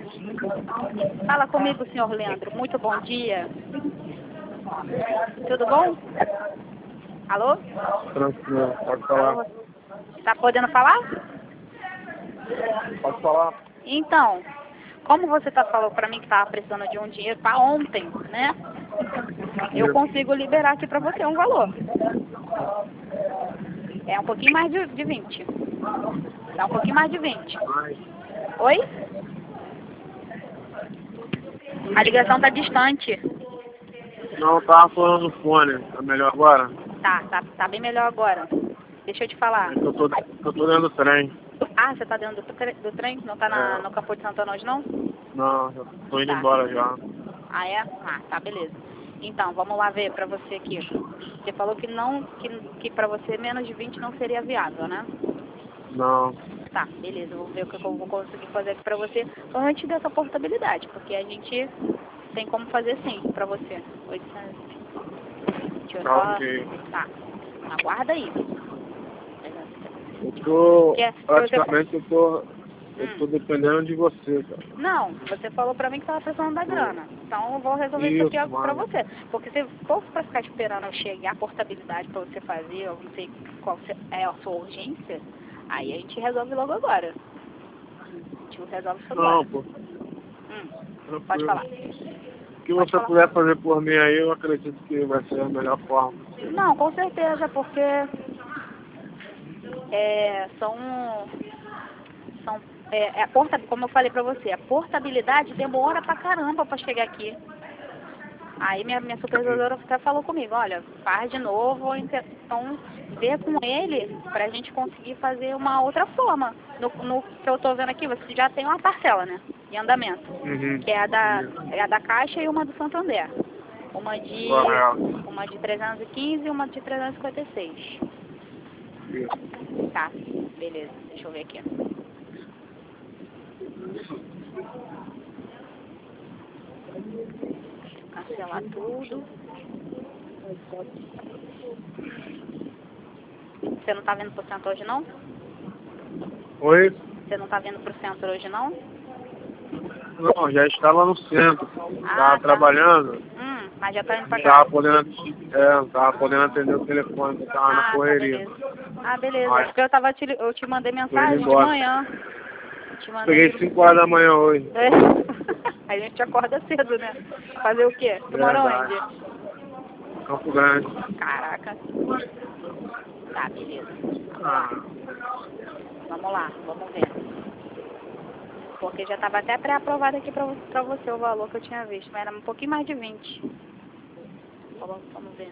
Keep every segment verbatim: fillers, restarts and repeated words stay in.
Fala comigo, senhor Leandro. Muito bom dia. Tudo bom? Alô? Tranquilo, pode falar. Tá podendo falar? Pode falar. Então, como você tá falando pra mim que tava precisando de um dinheiro pra ontem, né? Eu consigo liberar aqui pra você um valor. É um pouquinho mais de, de vinte. Dá um pouquinho mais de vinte. Oi? A ligação tá distante. Não, eu tava falando no fone. Tá melhor agora? Tá, tá, tá bem melhor agora. Deixa eu te falar. É que eu tô, eu tô dentro do trem. Ah, você tá dentro do, tre do trem? Não tá na, É. no Campo de Santana hoje, não? Não, eu tô indo Tá. embora já. Ah, é? Ah, tá, beleza. Então, vamos lá ver pra você aqui. Você falou que não, que, que pra você menos de vinte não seria viável, né? Não. Tá, beleza. Vou ver o que eu vou conseguir fazer aqui pra você antes dessa portabilidade, porque a gente tem como fazer sim pra você. oitocentos. Deixa eu Tá só... ok. Tá. Aguarda aí. Eu tô, Que é- que praticamente eu tô, eu Hum. tô dependendo de você, cara. Não, você falou pra mim que tava precisando da grana. Então eu vou resolver isso, Isso, aqui pra mano. você. Porque se for pra ficar esperando eu chegar a portabilidade pra você fazer, eu não sei qual é a sua urgência, aí a gente resolve logo agora. A gente resolve isso agora. Não, pô. Hum, pode Tranquilo. falar. O que Pode você falar. puder fazer por mim aí, eu acredito que vai ser a melhor forma. Não, com certeza, porque é, são, são é, é a porta, como eu falei pra você, a portabilidade demora pra caramba pra chegar aqui. Aí minha, minha supervisora até falou comigo, olha, faz de novo, então vê com ele pra gente conseguir fazer uma outra forma. No, no que eu tô vendo aqui, você já tem uma parcela, né? Em andamento. Uhum. Que é a da, é a da Caixa e uma do Santander. Uma de, Correto. uma de trezentos e quinze e uma de trezentos e cinquenta e seis. Isso. Tá, beleza. Deixa eu ver aqui. Cancelar tudo. Você não tá vindo pro centro hoje, não? Oi? Você não tá vindo pro centro hoje, não? Não, já estava no centro. Ah, Tava tá. Trabalhando. Hum, mas já tá indo pra Não cá. tava podendo, é, não tava podendo atender o telefone, porque tava na Ah, tá, correria. beleza. Ah, beleza. Aí, Porque eu tava te, eu te mandei tô indo mensagem de embora. manhã. Te mandei Peguei de... cinco horas da manhã hoje. É. A gente acorda cedo, né? Fazer o quê? Tu mora Verdade. onde? Campo Grande. Caraca. Tá, beleza. Vamos lá. Ah, Vamos lá, vamos ver. Porque já tava até pré-aprovado aqui pra, pra você o valor que eu tinha visto. Mas era um pouquinho mais de vinte. Vamos, vamos ver.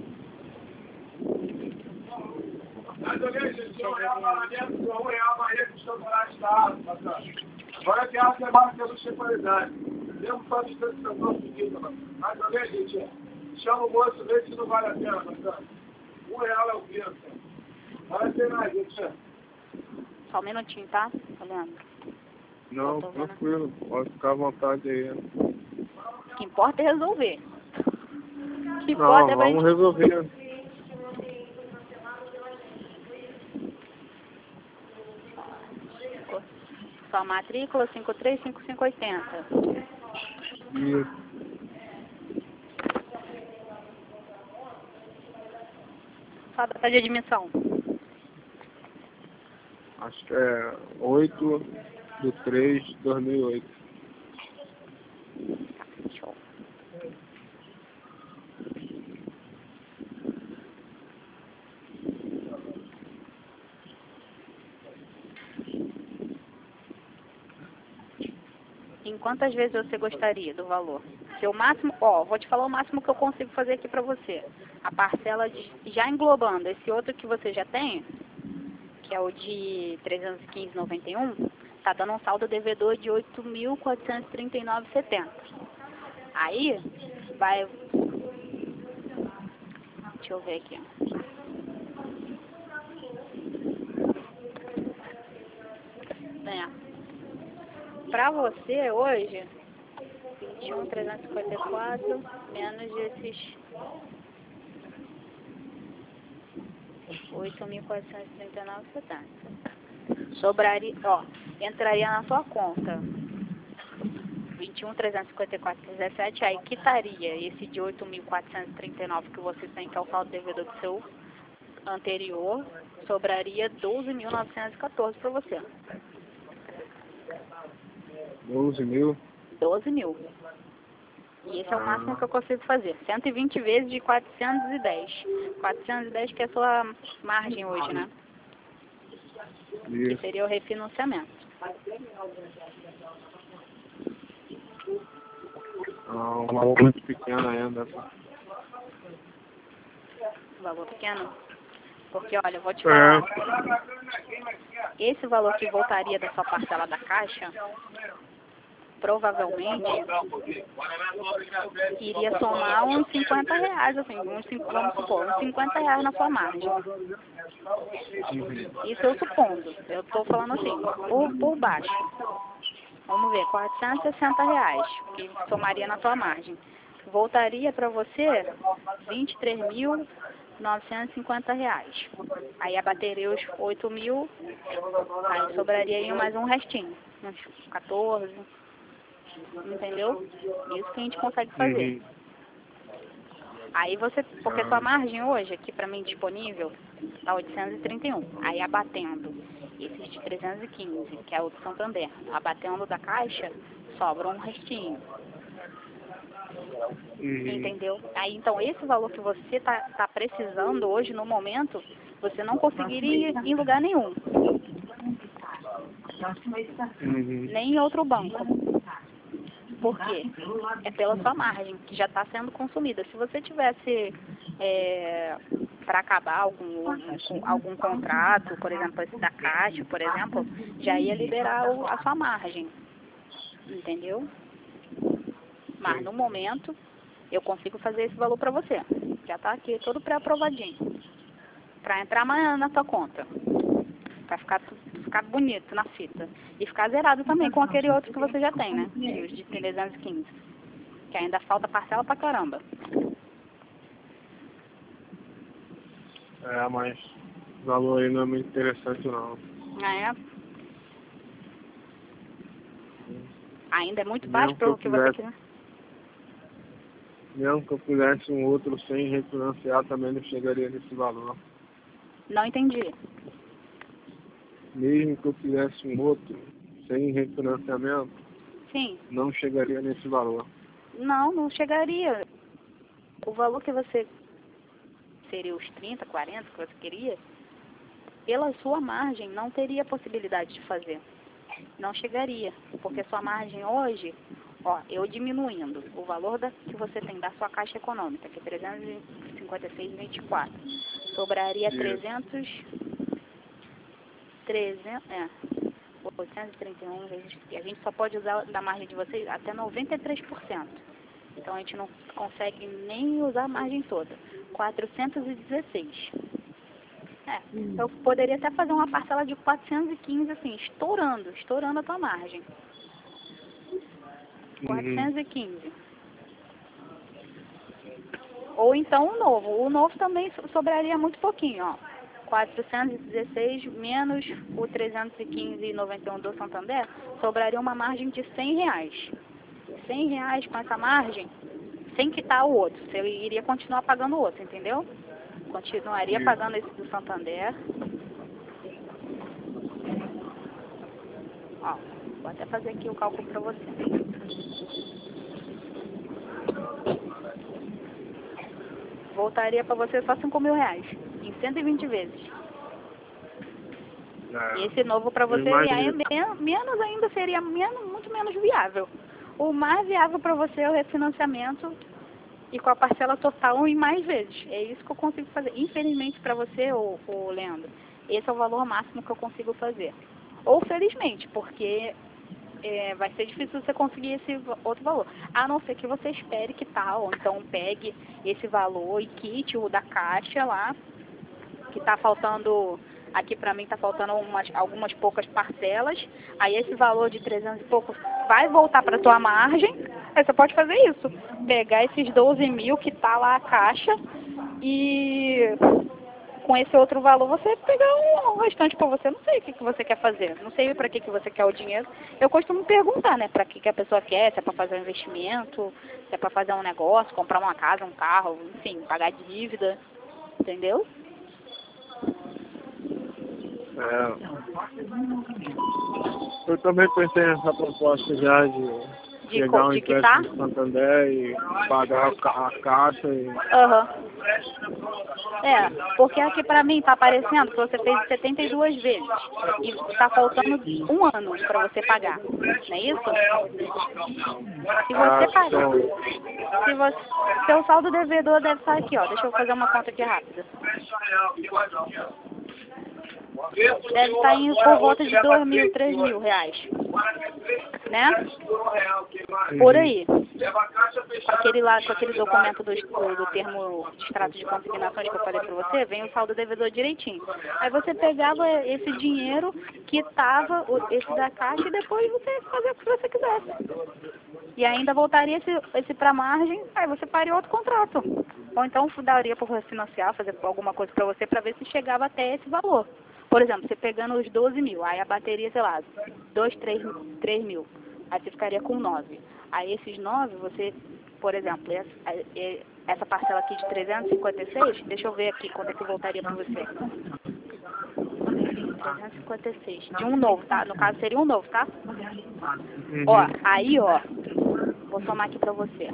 mais ou menos, Deixa eu um ver. real pagamento, um real Maria que estão morar estado, patrão. Agora que a semana que eu não tinha qualidade. Mesmo só de transição seguida, mais ou menos, gente, chama o moço, vê se não vale a pena, patrão. Um real é o preço. Vale a pena, gente. Só um minutinho, tá? Olhando. Não, tranquilo, pode ficar à vontade aí. O que importa é resolver. O que Não, importa é pra vamos gente... resolver. Sua matrícula cinco três cinco cinco oito zero. Isso. Sua data de admissão. Acho que é oito de três de dois mil e oito. Show. Em quantas vezes você gostaria do valor? Seu máximo, ó, vou te falar o máximo que eu consigo fazer aqui pra você. A parcela de, já englobando esse outro que você já tem, que é o de trezentos e quinze reais e noventa e um centavos, tá dando um saldo devedor de oito mil quatrocentos e trinta e nove reais e setenta centavos. Aí, vai... Deixa eu ver aqui. É. Pra você hoje, vinte e um mil trezentos e cinquenta e quatro, menos esses oito mil quatrocentos e trinta e nove reais e setenta centavos. Sobraria, ó, entraria na sua conta vinte e um mil trezentos e cinquenta e quatro reais e dezessete centavos, aí quitaria esse de oito mil quatrocentos e trinta e nove que você tem, que é o saldo devedor do seu anterior, sobraria doze mil novecentos e quatorze para você. doze mil? doze mil. E esse é o máximo que eu consigo fazer. cento e vinte vezes de quatrocentos e dez. quatrocentos e dez que é a sua margem hoje, né? Isso. Que seria o refinanciamento. Ah, um valor muito pequeno ainda. Valor pequeno? Porque, olha, eu vou te falar. É. Esse valor que voltaria da sua parcela da Caixa, provavelmente iria somar uns cinquenta reais, assim, uns, vamos supor, uns cinquenta reais na sua margem. Isso eu supondo. Eu estou falando assim, por, por baixo. Vamos ver, quatrocentos e sessenta reais, que somaria na sua margem. Voltaria para você vinte e três mil novecentos e cinquenta reais. Aí abateria os oito mil, aí sobraria aí mais um restinho, uns quatorze, entendeu? Isso que a gente consegue fazer. Uhum. Aí você, porque sua margem hoje, aqui para mim disponível, está oitocentos e trinta e um. Aí abatendo esses de trezentos e quinze, que é o do Santander, abatendo da Caixa, sobra um restinho. Uhum. Entendeu? Aí então esse valor que você está tá precisando hoje, no momento, você não conseguiria em lugar nenhum. Uhum. Nem em outro banco. Por quê? É pela sua margem, que já está sendo consumida. Se você tivesse é, para acabar algum, algum contrato, por exemplo, esse da Caixa, por exemplo, já ia liberar o, a sua margem. Entendeu? Mas no momento, eu consigo fazer esse valor para você. Já está aqui todo pré-aprovadinho. Para entrar amanhã na tua conta. Para ficar, ficar bonito na fita. E ficar zerado também com aquele outro que você já tem, né? Os de trezentos e quinze. Que ainda falta parcela pra caramba. É, mas o valor aí não é muito interessante não. Ah, é? Ainda é muito Mesmo baixo que para eu o que você quisesse- quer. Mesmo que eu fizesse um outro sem refinanciar, também não chegaria nesse valor. Não entendi. Mesmo que eu fizesse um outro sem refinanciamento, Sim. não chegaria nesse valor. Não, não chegaria. O valor que você seria os trinta, quarenta que você queria, pela sua margem não teria possibilidade de fazer. Não chegaria, porque sua margem hoje, ó, eu diminuindo o valor da, que você tem da sua Caixa Econômica, que é trezentos e cinquenta e seis vírgula vinte e quatro, sobraria Isso. trezentos, trezentos, é, oitocentos e trinta e um vezes, e a gente só pode usar da margem de vocês até noventa e três por cento. Então a gente não consegue nem usar a margem toda. quatrocentos e dezesseis. É, eu poderia até fazer uma parcela de quatrocentos e quinze, assim, estourando, estourando a tua margem. quatrocentos e quinze. Ou então o novo. O novo também so- sobraria muito pouquinho, ó. quatrocentos e dezesseis menos o trezentos e quinze vírgula noventa e um do Santander, sobraria uma margem de cem reais. cem reais com essa margem, sem quitar o outro. Você iria continuar pagando o outro, entendeu? Continuaria Isso. pagando esse do Santander. Ó, vou até fazer aqui o cálculo para você. Voltaria para você só cinco mil reais, em cento e vinte vezes. É. E esse novo para Eu você, imagino. aí, men- menos ainda seria menos, muito menos viável. O mais viável para você é o refinanciamento e com a parcela total em mais vezes. É isso que eu consigo fazer. Infelizmente para você, ô, ô Leandro, esse é o valor máximo que eu consigo fazer. Ou felizmente, porque é, vai ser difícil você conseguir esse va- outro valor. A não ser que você espere que tal, ou então pegue esse valor e quite o da Caixa lá, que está faltando, aqui para mim está faltando umas, algumas poucas parcelas, aí esse valor de trezentos e pouco vai voltar para tua margem, aí você pode fazer isso, pegar esses doze mil que tá lá a Caixa e com esse outro valor você pegar um, um restante para você. Não sei o que, que você quer fazer, não sei para que, que você quer o dinheiro. Eu costumo perguntar, né, para que, que a pessoa quer, se é para fazer um investimento, se é para fazer um negócio, comprar uma casa, um carro, enfim, pagar dívida, entendeu? É, eu também pensei nessa proposta já de, De, pegar um de empréstimo quitar? do Santander e pagar a ca- a caixa e... Aham. É, porque aqui pra mim tá aparecendo que você fez setenta e duas vezes e tá faltando um ano pra você pagar, não é isso? Se Ah, você pagar, então, se você, seu saldo devedor deve estar aqui, ó, deixa eu fazer uma conta aqui rápida. Deve estar indo por volta de dois mil, três mil reais, né? Por aí. Com aquele lá, com aquele documento do, do, do termo de extrato de consignações que eu falei pra você, vem o saldo devedor direitinho. Aí você pegava esse dinheiro, quitava o- esse da caixa e depois você fazia o que você quisesse. E ainda voltaria esse, esse pra margem, aí você faria outro contrato. Ou então daria para refinanciar, fazer alguma coisa pra você pra ver se chegava até esse valor. Por exemplo, você pegando os doze mil, aí a bateria, sei lá, dois, três mil. Aí você ficaria com nove. Aí esses nove, você, por exemplo, essa, essa parcela aqui de trezentos e cinquenta e seis, deixa eu ver aqui quanto é que voltaria para você. trezentos e cinquenta e seis. De um novo, tá? No caso seria um novo, tá? uhum. Ó, aí, ó, vou somar aqui pra você.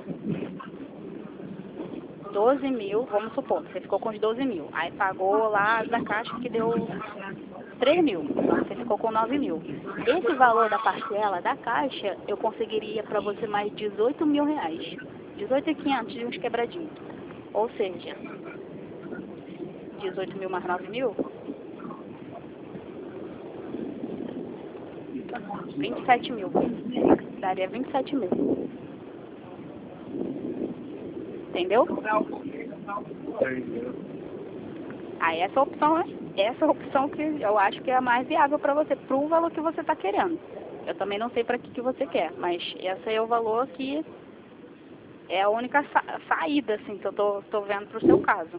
doze mil, vamos supor, você ficou com os doze mil. Aí pagou lá da caixa que deu três mil, então você ficou com nove mil. Esse valor da parcela da caixa, eu conseguiria para você mais dezoito mil reais. dezoito mil e quinhentos de uns quebradinhos. Ou seja, dezoito mil mais nove mil, vinte e sete mil. Daria vinte e sete mil. Entendeu? Entendi. Aí essa opção, essa opção que eu acho que é a mais viável para você, pro valor que você está querendo. Eu também não sei para que, que você quer, mas esse é o valor que é a única sa saída, assim, que eu tô, tô vendo pro seu caso.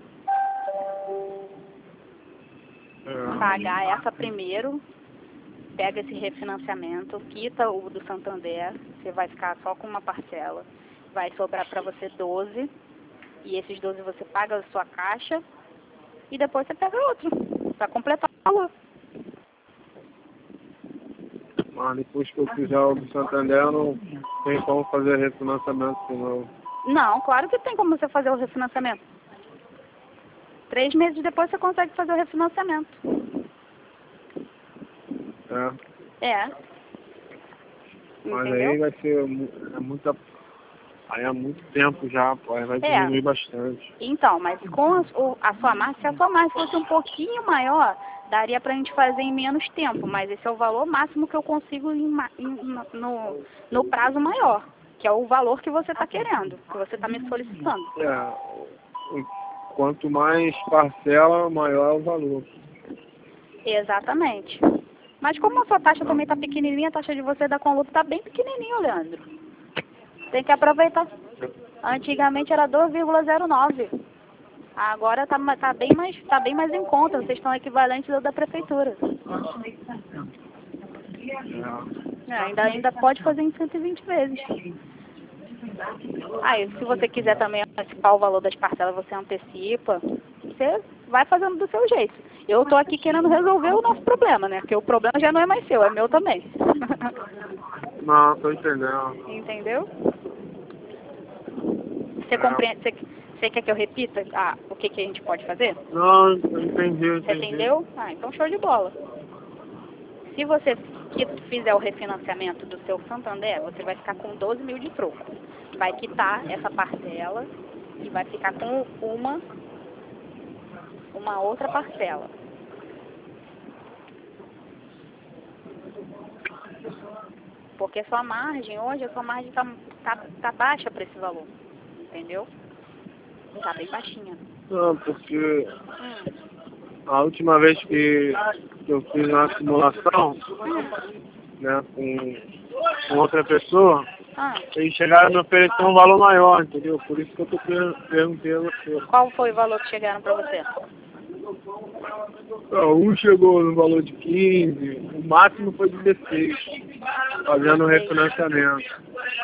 É. Pagar essa primeiro, pega esse refinanciamento, quita o do Santander, você vai ficar só com uma parcela, vai sobrar para você doze, e esses doze você paga a sua caixa, e depois você pega outro, para completar o valor. Mas depois que eu fizer o do Santander, não tem como fazer refinanciamento de novo. Não, claro que tem como você fazer o refinanciamento. Três meses depois você consegue fazer o refinanciamento. É. É. Mas Entendeu? aí vai ser mu- é muita. Aí há muito tempo já, pô, aí vai É. diminuir bastante. Então, mas com a, o- a sua marca, se a sua marca fosse um pouquinho maior, daria pra gente fazer em menos tempo, mas esse é o valor máximo que eu consigo em, ma- em- no, no prazo maior, que é o valor que você está querendo, que você está me solicitando. É. o- Quanto mais parcela, maior é o valor. Exatamente. Mas como a sua taxa também está pequenininha, a taxa de você da Conlup está bem pequenininha, Leandro. Tem que aproveitar. Antigamente era dois vírgula zero nove. Agora está tá bem, mais, tá bem mais em conta. Vocês estão equivalentes ao da prefeitura. É. É, ainda, ainda pode fazer em cento e vinte vezes. Aí, se você quiser também antecipar o valor das parcelas, você antecipa. Você vai fazendo do seu jeito. Eu estou aqui querendo resolver o nosso problema, né? Porque o problema já não é mais seu, é meu também. Não, tô entendendo. Entendeu? Você compreende? Você, você quer que eu repita ah, o que, que a gente pode fazer? Não, eu entendi, eu Você entendi. entendeu? Ah, então show de bola. Se você que fizer o refinanciamento do seu Santander, você vai ficar com doze mil de troco. Vai quitar essa parcela e vai ficar com uma, uma outra parcela. Porque sua margem, hoje a sua margem tá, tá, tá baixa para esse valor. Entendeu? Tá bem baixinha. Não, porque Hum. a última vez que eu fiz uma simulação, Hum. né, com, com outra pessoa, Ah, eles chegaram a me oferecer um valor maior, entendeu? Por isso que eu tô per- perguntando a você. qual foi o valor que chegaram para você? Um chegou no valor de quinze, o máximo foi dezesseis, fazendo refinanciamento.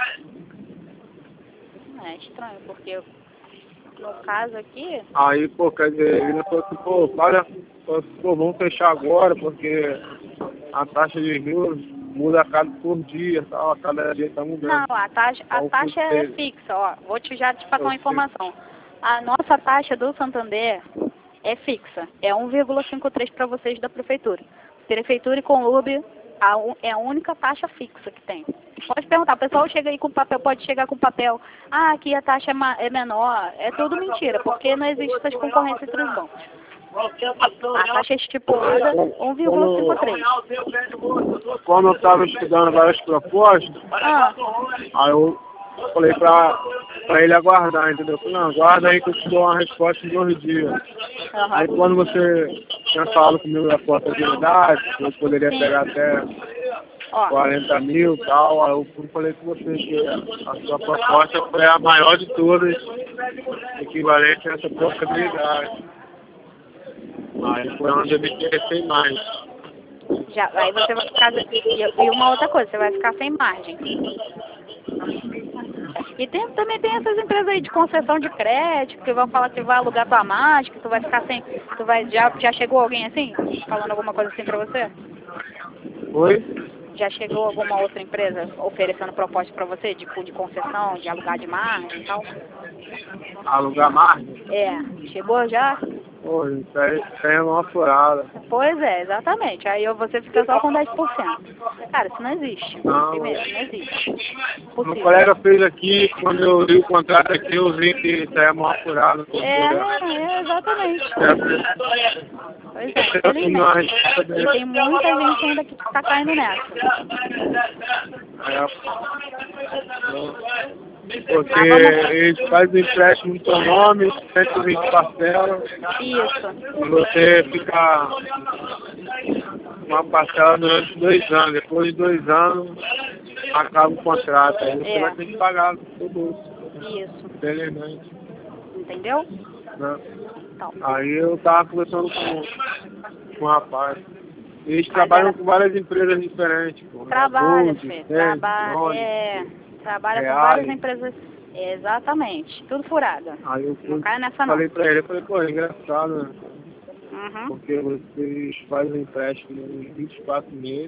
É estranho, porque no caso aqui... Aí, pô, quer dizer, ele falou assim, pô, para, pô, vamos fechar agora, porque a taxa de juros muda a cada por dia, tal, a cada dia tá mudando. Não, a taxa, a Então, taxa é fixa, ó. Vou te já te passar uma informação. A nossa taxa do Santander é fixa. É um vírgula cinquenta e três para vocês da prefeitura. Prefeitura e Conlube a, é a única taxa fixa que tem. Pode perguntar, o pessoal chega aí com papel, pode chegar com papel. Ah, aqui a taxa é, ma é menor. É tudo mentira, porque não existe essas concorrências entre os bancos. A taxa é estipulada um vírgula cinquenta e três. Quando eu estava estudando várias propostas, Ah. aí eu falei pra, pra ele aguardar, entendeu? Eu falei, não, aguarda aí que eu te dou uma resposta em dois dias. Uhum. Aí quando você tinha falado comigo da portabilidade, que eu poderia Sim. pegar até Ó. quarenta mil e tal, aí eu falei com você que a sua proposta foi a maior de todas, equivalente a essa portabilidade. Aí foi onde eu me interessei mais. Já, aí você vai ficar... E, e uma outra coisa, você vai ficar sem margem. E tem, também tem essas empresas aí de concessão de crédito, que vão falar que vai alugar tua margem, que tu vai ficar sem... Tu vai, já, já chegou alguém assim? Falando alguma coisa assim pra você? Oi? Já chegou alguma outra empresa oferecendo proposta pra você, de, de concessão, de alugar de margem e tal? Alugar margem? É, chegou já? Pô, isso aí, isso aí é uma furada. Pois é, exatamente. Aí você fica só com dez por cento. Cara, isso não existe. Não. Primeiro, não existe. Meu Possível. colega fez aqui, quando eu li o contrato aqui, eu vi que isso aí é uma furada. É, é, exatamente. Pois é, infelizmente. E tem muita gente ainda que tá caindo nessa. Porque eles fazem empréstimo no seu nome, cento e vinte parcelas. Isso. E você fica uma parcela durante dois anos. Depois de dois anos, acaba o contrato. Aí você É. vai ter que pagar no seu bolso. Isso. Infelizmente. Entendeu? Né? Então. Aí eu tava conversando com, com um rapaz. Eles trabalham era... com várias empresas diferentes. Pô. Trabalha, Gold, filho. Cent, Trabalha, Nome, é, trabalha Real. com várias empresas. É, exatamente. Tudo furada. Aí eu Não cai nessa não. falei pra ele, eu falei, pô, é engraçado, né? Uhum. Porque vocês fazem empréstimo em vinte e quatro meses,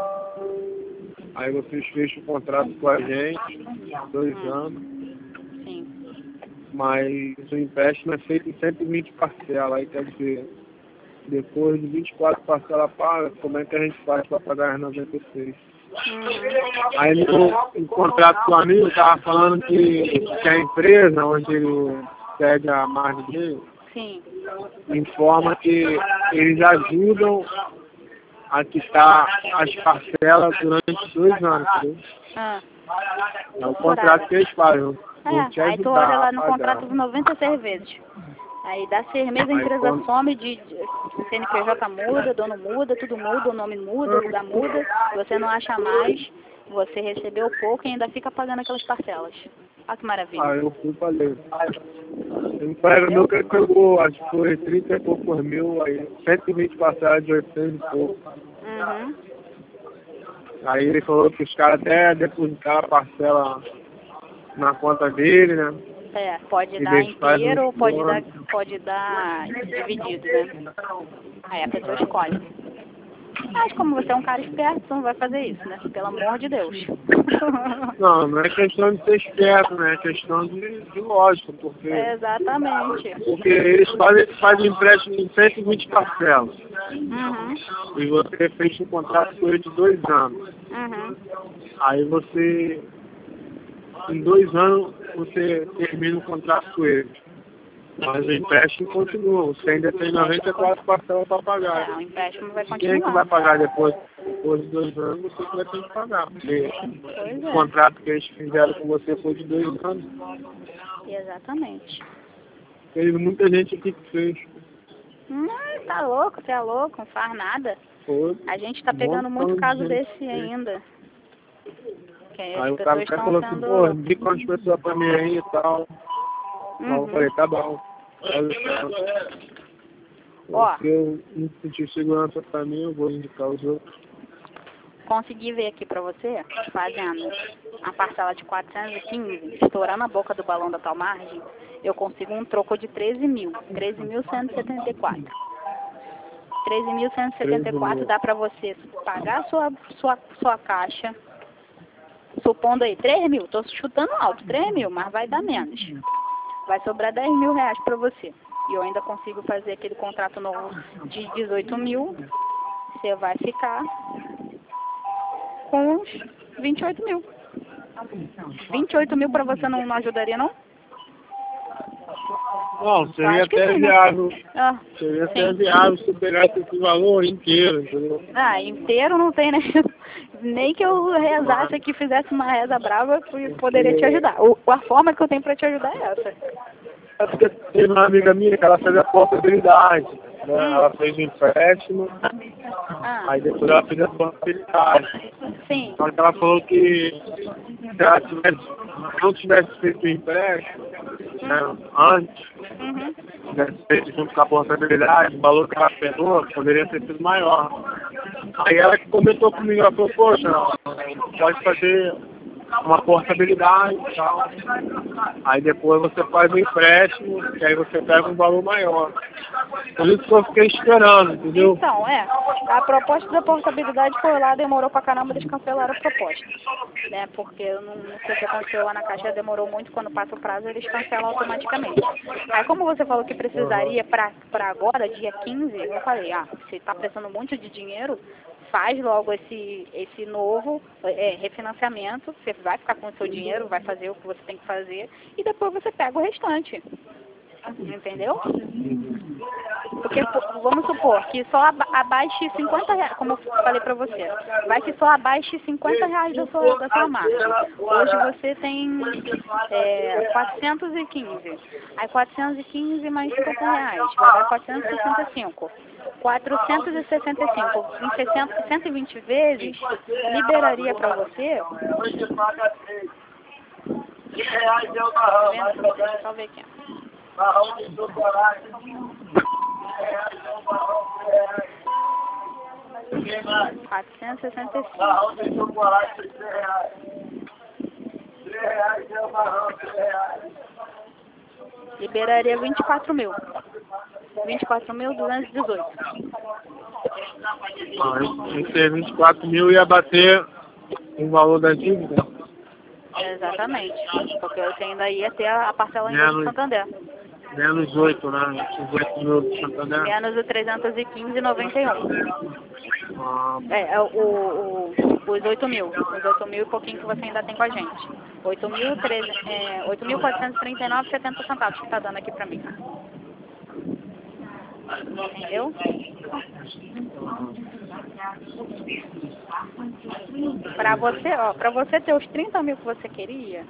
aí vocês fecham o contrato com a gente, dois Hum. anos, Sim. mas o empréstimo é feito em cento e vinte parcelas, aí quer dizer, depois de vinte e quatro parcelas pagas, como é que a gente faz para pagar as noventa e seis? Uhum. Aí no, no contrato com o amigo estava falando que, que a empresa onde ele cede a margem dele, Sim. informa que eles ajudam a quitar as parcelas durante dois anos. Entendeu? Ah. É o contrato que eles fazem. É, aí tu olha lá no contrato de noventa e seis vezes. Aí dá seis meses, a empresa quando... some, de, de o C N P J muda, dono muda, tudo muda, o nome muda, o lugar muda, você não acha mais, você recebeu pouco e ainda fica pagando aquelas parcelas. Olha que maravilha. Aí eu fui pra ler. Um colega meu que pegou, acho que foi trinta e poucos mil, aí cento e vinte parcelas de oitocentos e pouco. Uhum. Aí ele falou que os caras até depositaram a parcela na conta dele, né? É, pode E dar eles fazem inteiro ou um pode dar, plano. pode dar dividido, né? Aí a pessoa escolhe. Mas como você é um cara esperto, você não vai fazer isso, né? Pelo amor de Deus. Não, não é questão de ser esperto, né? É questão de, de lógica, porque, Exatamente. porque eles fazem, fazem empréstimo em cento e vinte parcelas. Uhum. E você fez um contrato com ele de dois anos. Uhum. Aí você, em dois anos, você termina o contrato com ele. Mas o empréstimo continua. Você ainda tem noventa e quatro parcelas para pagar. É, o empréstimo vai Quem é que vai continuar. pagar depois? Depois de dois anos, você que vai ter que pagar. Porque Pois o é. contrato que eles fizeram com você foi de dois anos. Exatamente. Teve muita gente aqui que fez. Hum, tá louco, você é louco, não faz nada. Foi. A gente tá Um pegando montão muito de caso gente desse fez. ainda. Que Aí as o cara pessoas até estão falou assim, sendo... pô, indica umas pessoas pra mim aí e tal. Aí eu Uhum. falei, tá bom. Aí eu- Ó, se eu não sentir segurança pra mim, eu vou indicar os outros. consegui ver aqui pra você, fazendo a parcela de quatrocentos e quinze, estourando a boca do balão da tua margem, eu consigo um troco de treze mil, treze mil cento e setenta e quatro. treze mil cento e setenta e quatro dá pra você pagar a sua, sua, sua caixa, supondo aí três mil, tô chutando alto, três mil, mas vai dar menos. Vai sobrar dez mil reais pra você. E eu ainda consigo fazer aquele contrato novo de dezoito mil, você vai ficar com uns vinte e oito mil. vinte e oito mil pra você não, não ajudaria, não? Não, seria Acho que até sim, né? viável. Ah, Seria até sim. viável se eu pegasse esse valor inteiro, entendeu? Ah, inteiro não tem, né? Nem que eu rezasse aqui, fizesse uma reza brava, eu poderia te ajudar. O, a forma que eu tenho pra te ajudar é essa. É porque teve uma amiga minha que ela fez a portabilidade, né? Hum. Ela fez um empréstimo, Ah, aí depois ela fez a portabilidade. sim. Só que ela falou que se ela tivesse, não tivesse feito o empréstimo, né, antes, Uhum. tivesse feito junto com a portabilidade, o valor que ela pegou poderia ter sido maior. Aí ela que comentou comigo, ela falou, poxa, pode fazer uma portabilidade e tal. Aí depois você faz um empréstimo, que aí você pega um valor maior. Por isso que eu fiquei esperando, entendeu? Então, é, a proposta da portabilidade foi lá, demorou pra caramba, eles cancelaram a proposta, né, porque eu não, não sei o que aconteceu lá na caixa, demorou muito, quando passa o prazo eles cancelam automaticamente. Aí como você falou que precisaria pra, pra agora, dia quinze, eu falei, ah, você tá precisando muito de dinheiro, faz logo esse, esse novo é, refinanciamento, você vai ficar com o seu dinheiro, vai fazer o que você tem que fazer, e depois você pega o restante. Entendeu? Porque, pô, vamos supor que só aba abaixe cinquenta reais, como eu falei pra você, vai que só abaixe cinquenta reais da sua, da sua marca. Hoje você tem é, quatrocentos e quinze. Aí quatrocentos e quinze mais cinquenta reais, vai dar quatrocentos e sessenta e cinco. quatrocentos e sessenta e cinco em sessenta, cento e vinte vezes, liberaria pra você. Tá vendo? Deixa eu só ver aqui. Barrão de doutorado. quatrocentos e sessenta e cinco. Barrão de doutorado, três reais. três reais é o barrão, três reais. Liberaria vinte e quatro mil. vinte e quatro mil duzentos e dezoito. Ah, esse vinte e quatro mil ia bater o valor da dívida? Exatamente. Porque você ainda ia ter a parcela ainda do Santander. Menos oito, né? Os oito mil do Santander. Menos o trezentos e quinze e noventa e um. Ah, É, é o, o, os oito mil. Os oito mil e pouquinho que você ainda tem com a gente. oito mil quatrocentos e trinta e nove e setenta centavos que tá dando aqui pra mim. Entendeu? Pra você, ó, pra você ter os trinta mil que você queria,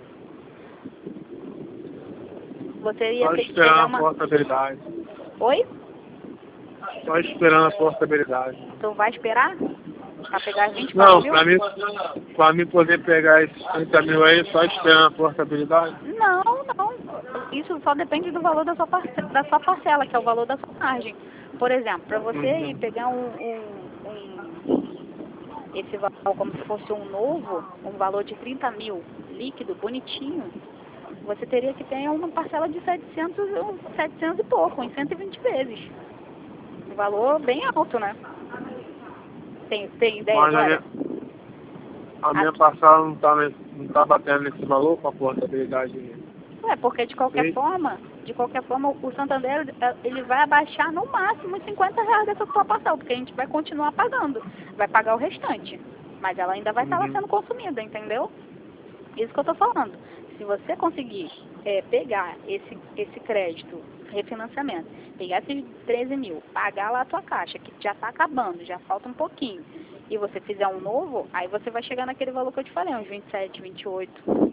você ia só ter que pegar esperando a uma... portabilidade. Oi? Só esperando a portabilidade. Tu vai esperar? Pra pegar vinte e quatro Não, mil? pra mim, pra mim poder pegar esses trinta mil aí, só esperando a portabilidade. Não, não. Isso só depende do valor da sua, parce... da sua parcela, que é o valor da sua margem. Por exemplo, para você Uhum. ir pegar um, um, um, esse valor como se fosse um novo, um valor de trinta mil líquido, bonitinho, você teria que ter uma parcela de setecentos, setecentos e pouco, em cento e vinte vezes. Um valor bem alto, né? Tem, tem ideia Mas a agora? minha, a minha parcela não tá, nesse, não tá batendo nesse valor com a portabilidade. É, porque de qualquer Sim. forma, de qualquer forma, o Santander, ele vai abaixar no máximo cinquenta reais dessa sua parcela, porque a gente vai continuar pagando, vai pagar o restante, mas ela ainda vai estar lá Uhum. sendo consumida, entendeu? Isso que eu tô falando. Se você conseguir é, pegar esse, esse crédito, refinanciamento, pegar esses treze mil, pagar lá a tua caixa, que já tá acabando, já falta um pouquinho, e você fizer um novo, aí você vai chegar naquele valor que eu te falei, uns vinte e sete, vinte e oito.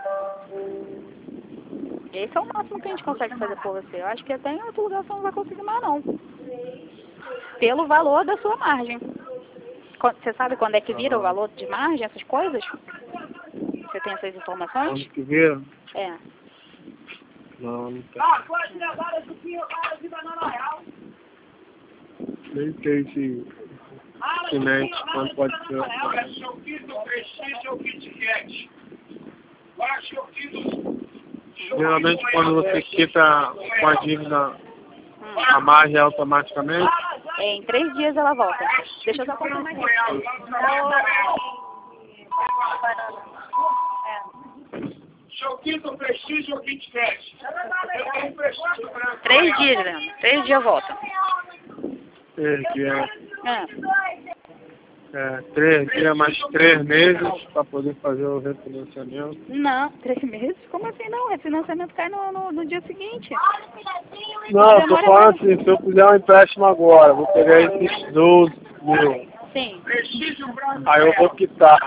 Esse é o máximo que a gente consegue fazer por você. Eu acho que até em outro lugar você não vai conseguir mais, não. Pelo valor da sua margem. Você sabe quando é que vira o valor de margem, essas coisas? Você tem essas informações? Quando que vira? É. Não, não tem. Ah, pode levar a chupinha, cara, de banana real. Nem sei se semente, quando pode ser. Olha, Choquito, Prestígio ou Kit Kat? Olha, Choquito. Geralmente quando você quita com a dívida, a margem é automaticamente. É, em três dias ela volta. Deixa eu só confirmar aqui. Choquito, Prestígio ou Kit Kat? Eu tenho Prestígio pra... Três dias, Leandro. Três dias volta. Três dias, É. é, três dias mais três meses para poder fazer o refinanciamento. Não, três meses? Como assim não? O refinanciamento cai no, no, no dia seguinte. Não, eu tô falando assim, se eu fizer um empréstimo agora, vou pegar esses doze mil. Sim. Aí eu vou quitar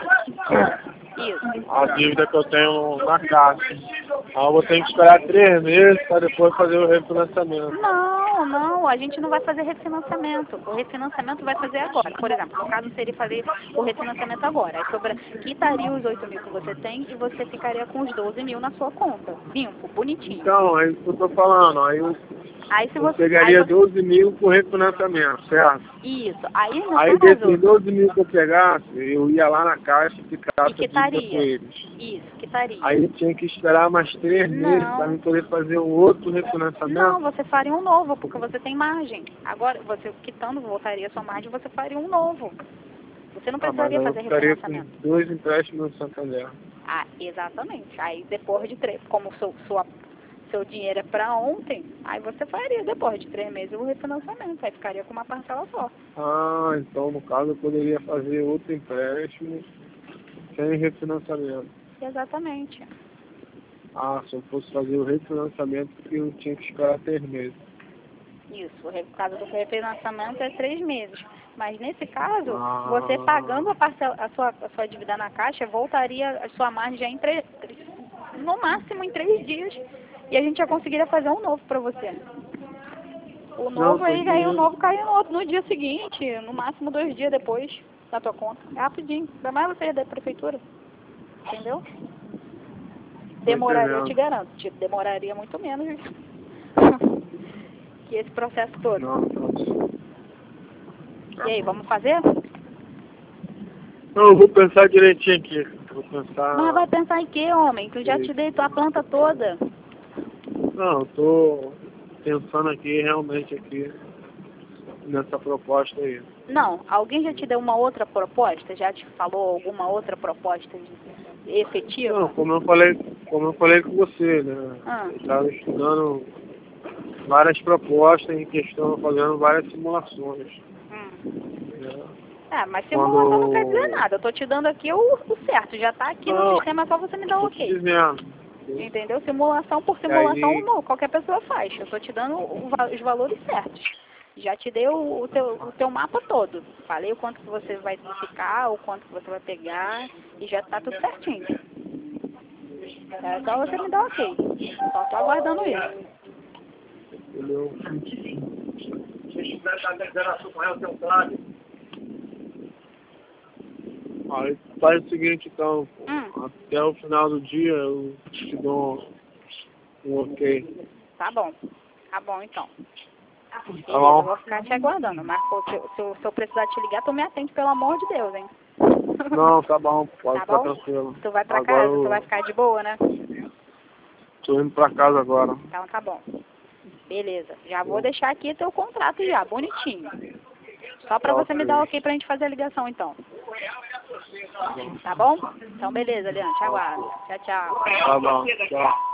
Isso. a dívida que eu tenho na caixa. Aí eu vou ter que esperar três meses para depois fazer o refinanciamento. Não, não, a gente não vai fazer refinanciamento. O refinanciamento vai fazer agora. Por exemplo, no caso seria fazer o refinanciamento agora. Aí sobra, quitaria os oito mil que você tem e você ficaria com os doze mil na sua conta. Limpo, bonitinho. Então, é isso que eu tô falando. Aí eu, Aí se eu você, pegaria aí você, doze mil com refinanciamento, certo? isso. Aí no Aí caso, desses doze mil que eu pegasse, eu ia lá na caixa e ficava e quitaria. com eles. Isso, quitaria. Aí eu tinha que esperar mais três meses Não. para mim poder fazer um outro refinanciamento? Não, você faria um novo, porque você tem margem. Agora, você quitando, voltaria a sua margem, você faria um novo. Você não Ah, mas precisaria aí eu fazer ficaria refinanciamento. com dois empréstimos no Santander. Ah, exatamente. Aí depois de três, como seu, sua, seu dinheiro é para ontem, aí você faria depois de três meses o refinanciamento. Aí ficaria com uma parcela só. Ah, então no caso eu poderia fazer outro empréstimo sem refinanciamento. Exatamente. Ah, se eu fosse fazer o refinanciamento, eu tinha que esperar três meses. Isso, o re- caso do refinanciamento é três meses. Mas nesse caso, Ah. você pagando a, parcela, a, sua, a sua dívida na caixa, voltaria a sua margem já em três, no máximo em três dias. E a gente já conseguiria fazer um novo para você. O novo Não, aí, aí o porque- novo cai no, outro- no dia seguinte, no máximo dois dias depois da tua conta. É rapidinho. Ainda mais você da prefeitura. Entendeu? Demoraria, eu te garanto. Tipo, demoraria muito menos que esse processo todo. Não, não. E aí, vamos fazer? Não, eu vou pensar direitinho aqui. Vou pensar... Mas vai pensar em quê, homem? Tu já te dei tua planta toda. Não, eu tô pensando aqui, realmente aqui, nessa proposta aí. Não, alguém já te deu uma outra proposta? Já te falou alguma outra proposta de- efetiva? Não, como eu falei, como eu falei com você, né? Ah. Eu estava estudando várias propostas em questão, fazendo várias simulações. Hum. Né? É, mas simulação Quando- não quer dizer nada. Eu tô te dando aqui o, o certo. Já tá aqui no Não, sistema, é só você me dar o tô te ok. dizendo. Entendeu? Simulação por simulação, aí- não, qualquer pessoa faz. Eu tô te dando o va- os valores certos. Já te dei o, o, teu, o teu mapa todo. Falei o quanto que você vai ficar, o quanto que você vai pegar, e já tá tudo certinho. É só você me dar ok. Só tô aguardando isso. Entendeu? Se estiver dando a sua o seu prazo. Aí faz o seguinte, então, Hum. até o final do dia eu te dou um, um ok. Tá bom. Tá bom, então. Beleza, bom. eu vou ficar te aguardando. Mas pô, se, eu- se, eu- se eu precisar te ligar, tu me atende, pelo amor de Deus, hein? Não, tá bom, pode Tá ficar bom? tranquilo. Tu vai pra Agora casa, eu tu vai ficar de boa, né? tô indo pra casa agora. Então tá bom. Beleza. Já vou deixar aqui teu contrato já, bonitinho. Só pra Tá você me ok. dar ok pra gente fazer a ligação, então. Tá bom? Então beleza, Leandro. Te aguardo. Tchau, tchau. Tá bom, tchau.